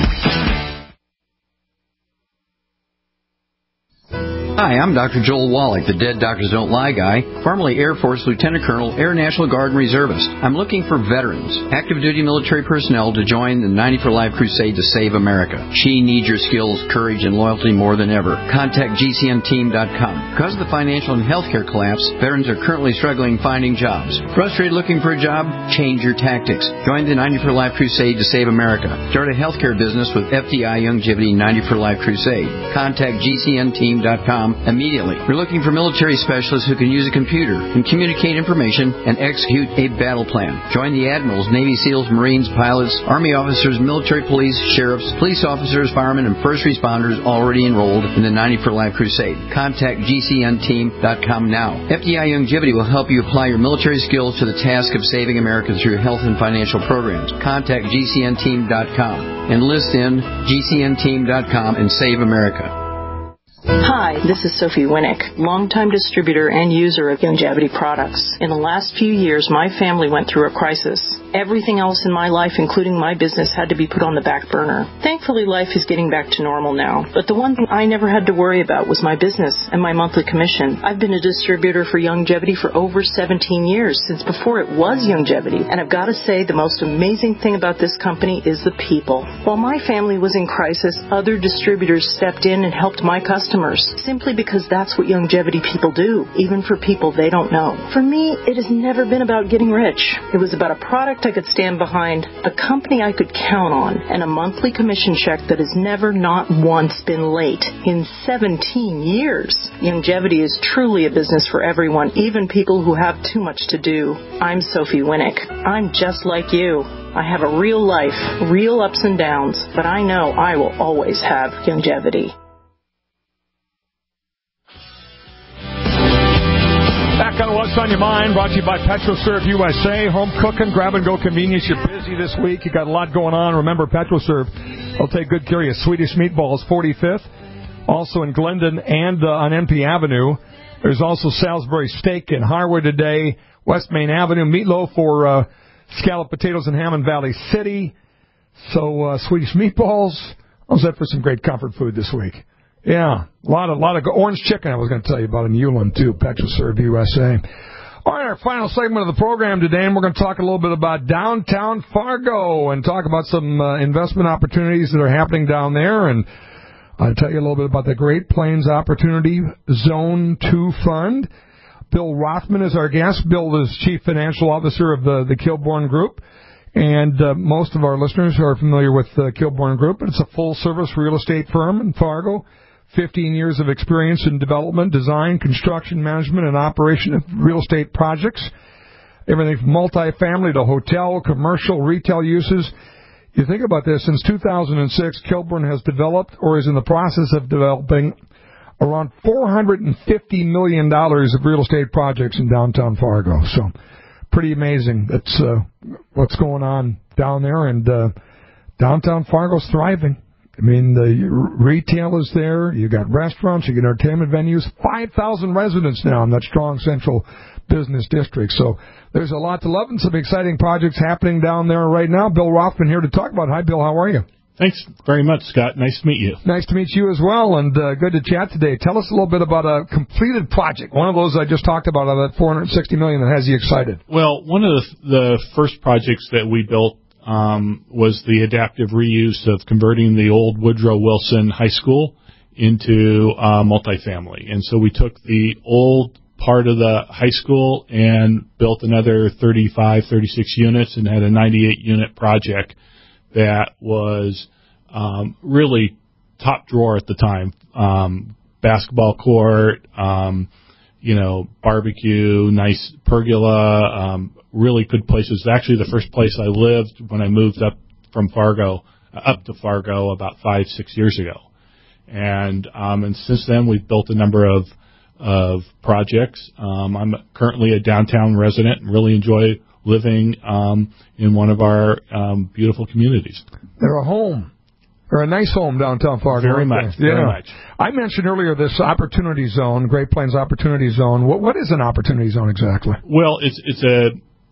Hi, I'm Doctor Joel Wallach, the Dead Doctors Don't Lie guy, formerly Air Force Lieutenant Colonel, Air National Guard and Reservist. I'm looking for veterans, active duty military personnel to join the ninety for Life crusade to save America. She needs your skills, courage, and loyalty more than ever. Contact G C N team dot com. Because of the financial and healthcare collapse, veterans are currently struggling finding jobs. Frustrated looking for a job? Change your tactics. Join the ninety for Life crusade to save America. Start a healthcare business with F D I Youngevity ninety for Life crusade. Contact G C N team dot com immediately. We're looking for military specialists who can use a computer and communicate information and execute a battle plan. Join the admirals, Navy SEALs, Marines, pilots, Army officers, military police, sheriffs, police officers, firemen, and first responders already enrolled in the ninety for Life crusade. Contact G C N team dot com now. F D I Youngevity will help you apply your military skills to the task of saving America through health and financial programs. Contact G C N team dot com. Enlist in G C N team dot com and save America. Hi, this is Sophie Winnick, longtime distributor and user of Youngevity products. In the last few years, my family went through a crisis. Everything else in my life, including my business, had to be put on the back burner. Thankfully, life is getting back to normal now. But the one thing I never had to worry about was my business and my monthly commission. I've been a distributor for Youngevity for over seventeen years, since before it was Youngevity. And I've got to say, the most amazing thing about this company is the people. While my family was in crisis, other distributors stepped in and helped my customers, simply because that's what Youngevity people do, even for people they don't know. For me, it has never been about getting rich. It was about a product I could stand behind, a company I could count on, and a monthly commission check that has never, not once, been late in seventeen years. Youngevity is truly a business for everyone, even people who have too much to do. I'm Sophie Winnick. I'm just like you. I have a real life, real ups and downs, but I know I will always have Youngevity. Back on What's on Your Mind, brought to you by PetroServe U S A. Home cooking, grab-and-go convenience. You're busy this week. You got a lot going on. Remember, PetroServe will take good care of you. Swedish Meatballs, forty-fifth. Also in Glendon and uh, on N P Avenue. There's also Salisbury Steak in Harwood today. West Main Avenue. Meatloaf for uh, scalloped potatoes in Hammond Valley City. So uh, Swedish Meatballs. How's that for some great comfort food this week? Yeah, a lot of, lot of orange chicken I was going to tell you about in Ulan, too, PetroServe U S A. All right, our final segment of the program today, and we're going to talk a little bit about downtown Fargo and talk about some uh, investment opportunities that are happening down there, and I'll tell you a little bit about the Great Plains Opportunity Zone two Fund. Bill Rothman is our guest. Bill is Chief Financial Officer of the, the Kilbourne Group, and uh, most of our listeners are familiar with the Kilbourne Group. It's a full-service real estate firm in Fargo. fifteen years of experience in development, design, construction, management, and operation of real estate projects. Everything from multifamily to hotel, commercial, retail uses. You think about this, since two thousand six, Kilbourne has developed or is in the process of developing around four hundred fifty million dollars of real estate projects in downtown Fargo. So pretty amazing. That's uh, what's going on down there, and uh, downtown Fargo's thriving. I mean, the retail is there. You got restaurants. You got entertainment venues. five thousand residents now in that strong central business district. So there's a lot to love and some exciting projects happening down there right now. Bill Rothman here to talk about. Hi, Bill. How are you? Thanks very much, Scott. Nice to meet you. Nice to meet you as well, and uh, good to chat today. Tell us a little bit about a completed project, one of those I just talked about, of that four hundred sixty million dollars that has you excited. Well, one of the, the first projects that we built Um, was the adaptive reuse of converting the old Woodrow Wilson High School into uh, multifamily. And so we took the old part of the high school and built another thirty-five, thirty-six units and had a ninety-eight unit project that was um, really top drawer at the time. Um, basketball court, um, you know, barbecue, nice pergola, um, really good places. Actually, the first place I lived when I moved up from Fargo, uh, up to Fargo about five, six years ago. And um, and since then, we've built a number of of projects. Um, I'm currently a downtown resident and really enjoy living um, in one of our um, beautiful communities. They're a home. They're a nice home downtown Fargo. Very much, yeah. very much. I mentioned earlier this opportunity zone, Great Plains Opportunity Zone. What, what is an opportunity zone exactly? Well, it's it's a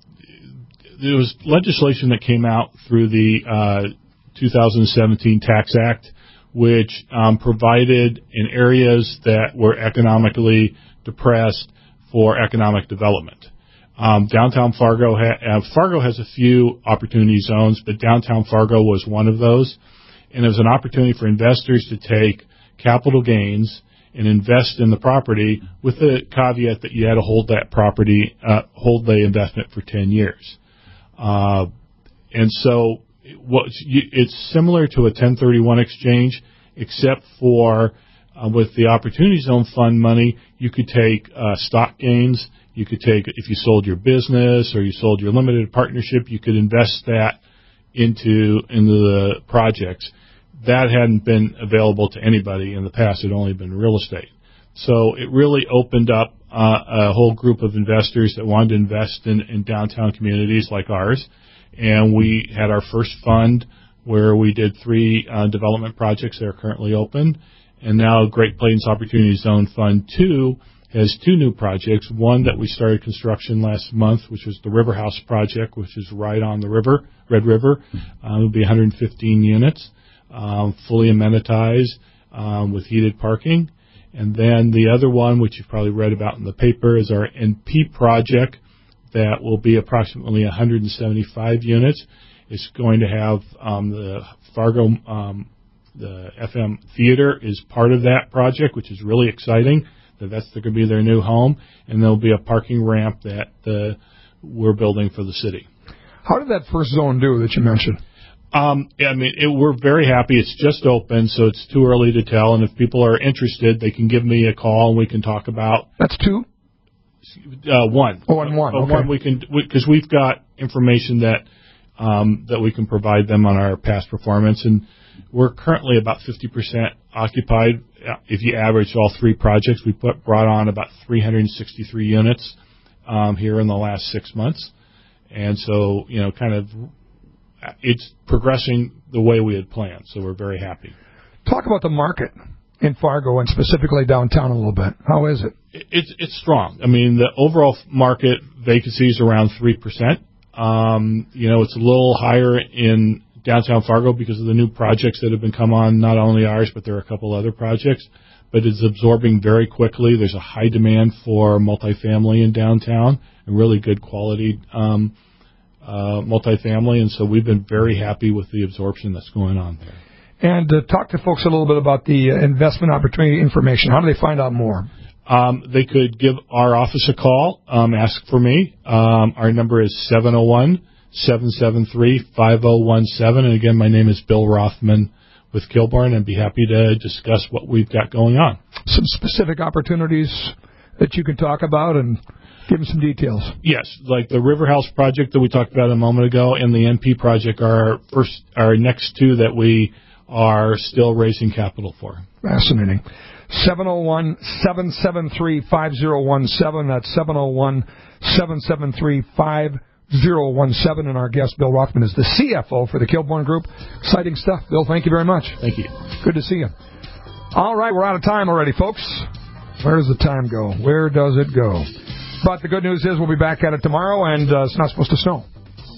there was legislation that came out through the uh, two thousand seventeen Tax Act, which um, provided in areas that were economically depressed for economic development. Um, downtown Fargo, ha- uh, Fargo has a few opportunity zones, but downtown Fargo was one of those. And it was an opportunity for investors to take capital gains and invest in the property with the caveat that you had to hold that property, uh, hold the investment for ten years. Uh, and so what, it's similar to a ten thirty-one exchange, except for uh, with the Opportunity Zone Fund money, you could take uh, stock gains. You could take, if you sold your business or you sold your limited partnership, you could invest that into into the projects. That hadn't been available to anybody in the past. It had only been real estate. So it really opened up uh, a whole group of investors that wanted to invest in, in downtown communities like ours. And we had our first fund where we did three uh, development projects that are currently open. And now Great Plains Opportunity Zone Fund two has two new projects. One that we started construction last month, which was the River House project, which is right on the river, Red River. Uh, it'll be one hundred fifteen units. Um, fully amenitized um, with heated parking. And then the other one, which you've probably read about in the paper, is our N P project that will be approximately one hundred seventy-five units. It's going to have um, the Fargo, um, the F M Theater is part of that project, which is really exciting. That that's going to be their new home. And there'll be a parking ramp that uh, we're building for the city. How did that first zone do that you mentioned? Um, I mean, it, we're very happy. It's just open, so it's too early to tell. And if people are interested, they can give me a call and we can talk about. That's two? Uh, one. Oh, and one. Uh, okay. One we can, because we, we've got information that um, that we can provide them on our past performance, and we're currently about fifty percent occupied. If you average all three projects, we put brought on about three hundred sixty-three units um, here in the last six months, and so you know, kind of. It's progressing the way we had planned, so we're very happy. Talk about the market in Fargo and specifically downtown a little bit. How is it? It's it's strong. I mean, the overall market vacancy is around three percent. Um, you know, it's a little higher in downtown Fargo because of the new projects that have been come on, not only ours, but there are a couple other projects. But it's absorbing very quickly. There's a high demand for multifamily in downtown and really good quality um Uh, multifamily, and so we've been very happy with the absorption that's going on there. And uh, talk to folks a little bit about the uh, investment opportunity information. How do they find out more? Um, they could give our office a call, um, ask for me. Um, our number is seven oh one, seven seven three, five oh one seven. And again, my name is Bill Rothman with Kilborn, and be happy to discuss what we've got going on. Some specific opportunities that you can talk about and give them some details. Yes, like the River House project that we talked about a moment ago and the N P project are our first, our next two that we are still raising capital for. Fascinating. seven oh one, seven seven three, five oh one seven. That's seven oh one, seven seven three, five oh one seven. And our guest, Bill Rothman, is the C F O for the Kilborn Group. Exciting stuff. Bill, thank you very much. Thank you. Good to see you. All right, we're out of time already, folks. Where does the time go? Where does it go? But the good news is we'll be back at it tomorrow, and uh, it's not supposed to snow.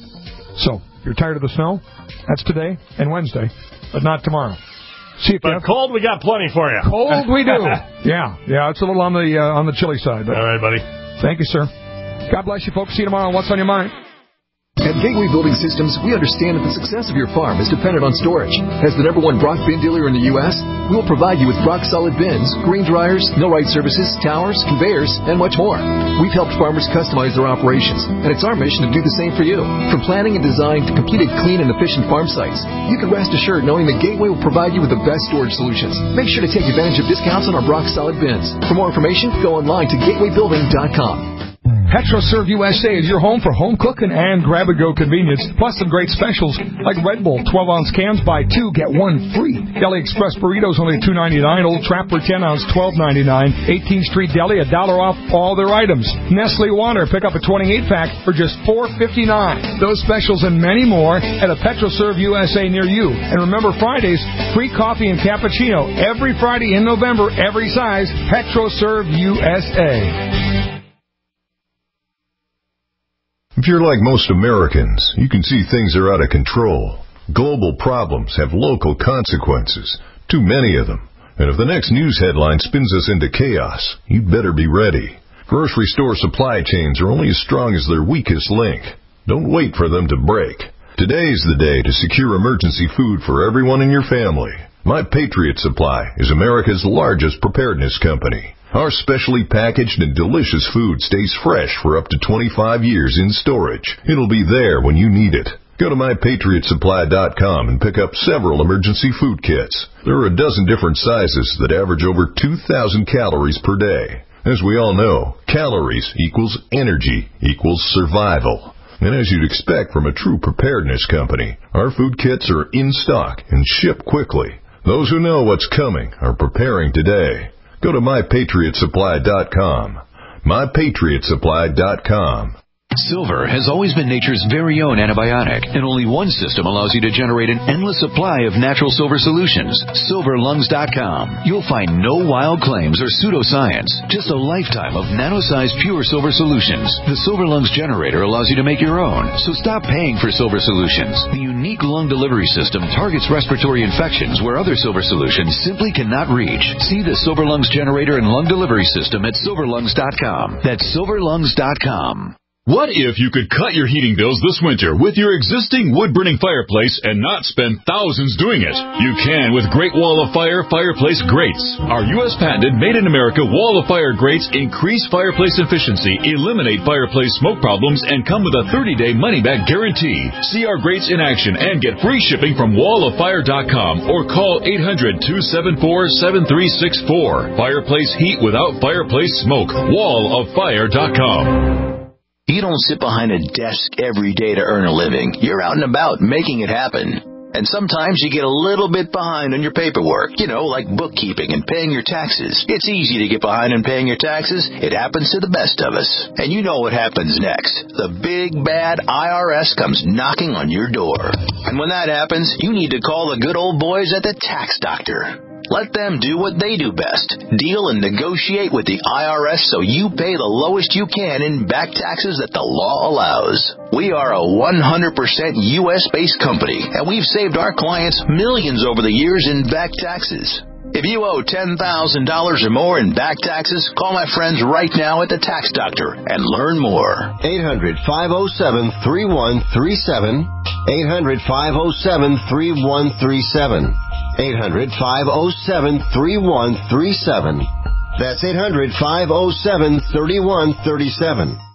So, if you're tired of the snow, that's today and Wednesday, but not tomorrow. See you, But cold, we got plenty for you. Cold, we do. yeah, yeah, it's a little on the uh, on the chilly side. But all right, buddy. Thank you, sir. God bless you, folks. See you tomorrow on What's on Your Mind. At Gateway Building Systems, we understand that the success of your farm is dependent on storage. As the number one Brock bin dealer in the U S, we will provide you with Brock solid bins, green dryers, millwright services, towers, conveyors, and much more. We've helped farmers customize their operations, and it's our mission to do the same for you. From planning and design to completed clean and efficient farm sites, you can rest assured knowing that Gateway will provide you with the best storage solutions. Make sure to take advantage of discounts on our Brock solid bins. For more information, go online to gateway building dot com. PetroServe U S A is your home for home cooking and grab-and-go convenience, plus some great specials like Red Bull twelve-ounce cans, buy two, get one free. Deli Express burritos only two ninety-nine. Old Trapper ten-ounce, twelve ninety-nine. eighteenth Street Deli, a dollar off all their items. Nestle Water, pick up a twenty-eight pack for just four fifty-nine. Those specials and many more at a PetroServe U S A near you. And remember, Fridays, free coffee and cappuccino every Friday in November, every size. PetroServe U S A. If you're like most Americans, you can see things are out of control. Global problems have local consequences, too many of them. And if the next news headline spins us into chaos, you'd better be ready. Grocery store supply chains are only as strong as their weakest link. Don't wait for them to break. Today's the day to secure emergency food for everyone in your family. My Patriot Supply is America's largest preparedness company. Our specially packaged and delicious food stays fresh for up to twenty-five years in storage. It'll be there when you need it. Go to my patriot supply dot com and pick up several emergency food kits. There are a dozen different sizes that average over two thousand calories per day. As we all know, calories equals energy equals survival. And as you'd expect from a true preparedness company, our food kits are in stock and ship quickly. Those who know what's coming are preparing today. Go to my patriot supply dot com. my patriot supply dot com. Silver has always been nature's very own antibiotic, and only one system allows you to generate an endless supply of natural silver solutions. silver lungs dot com. You'll find no wild claims or pseudoscience, just a lifetime of nano-sized pure silver solutions. The Silver Lungs generator allows you to make your own, so stop paying for silver solutions. The unique lung delivery system targets respiratory infections where other silver solutions simply cannot reach. See the Silver Lungs generator and lung delivery system at silver lungs dot com. That's silver lungs dot com. What if you could cut your heating bills this winter with your existing wood-burning fireplace and not spend thousands doing it? You can with Great Wall of Fire Fireplace Grates. Our U S patented made-in-America Wall of Fire grates increase fireplace efficiency, eliminate fireplace smoke problems, and come with a thirty-day money-back guarantee. See our grates in action and get free shipping from wall of fire dot com or call eight hundred, two seven four, seven three six four. Fireplace heat without fireplace smoke. wall of fire dot com. You don't sit behind a desk every day to earn a living. You're out and about making it happen. And sometimes you get a little bit behind on your paperwork, you know, like bookkeeping and paying your taxes. It's easy to get behind on paying your taxes. It happens to the best of us. And you know what happens next. The big, bad I R S comes knocking on your door. And when that happens, you need to call the good old boys at the Tax Doctor. Let them do what they do best. Deal and negotiate with the I R S so you pay the lowest you can in back taxes that the law allows. We are a one hundred percent U S-based company, and we've saved our clients millions over the years in back taxes. If you owe ten thousand dollars or more in back taxes, call my friends right now at the Tax Doctor and learn more. eight hundred, five oh seven, three one three seven. eight hundred, five oh seven, three one three seven. eight hundred, five oh seven, three one three seven. That's eight hundred, five oh seven, three one three seven.